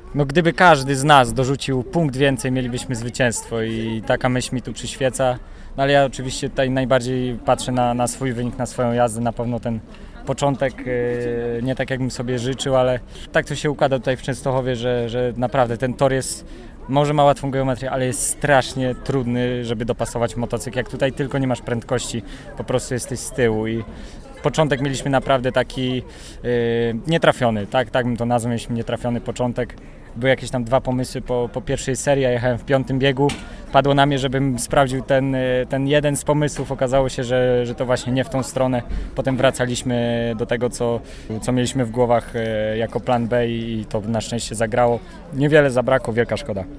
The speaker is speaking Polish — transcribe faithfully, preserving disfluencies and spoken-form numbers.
no gdyby każdy z nas dorzucił punkt więcej, mielibyśmy zwycięstwo i taka myśl mi tu przyświeca. No ale ja oczywiście tutaj najbardziej patrzę na, na swój wynik, na swoją jazdę, na pewno ten początek yy, nie tak jakbym sobie życzył, ale tak to się układa tutaj w Częstochowie, że, że naprawdę ten tor jest, może ma łatwą geometrię, ale jest strasznie trudny, żeby dopasować motocykl. Jak tutaj tylko nie masz prędkości, po prostu jesteś z tyłu i początek mieliśmy naprawdę taki yy, nietrafiony, tak, tak bym to nazwał, mieliśmy nietrafiony początek. Były jakieś tam dwa pomysły po, po pierwszej serii, ja jechałem w piątym biegu. Padło na mnie, żebym sprawdził ten, ten jeden z pomysłów. Okazało się, że, że to właśnie nie w tą stronę. Potem wracaliśmy do tego, co, co mieliśmy w głowach jako plan B i to na szczęście zagrało. Niewiele zabrakło, wielka szkoda.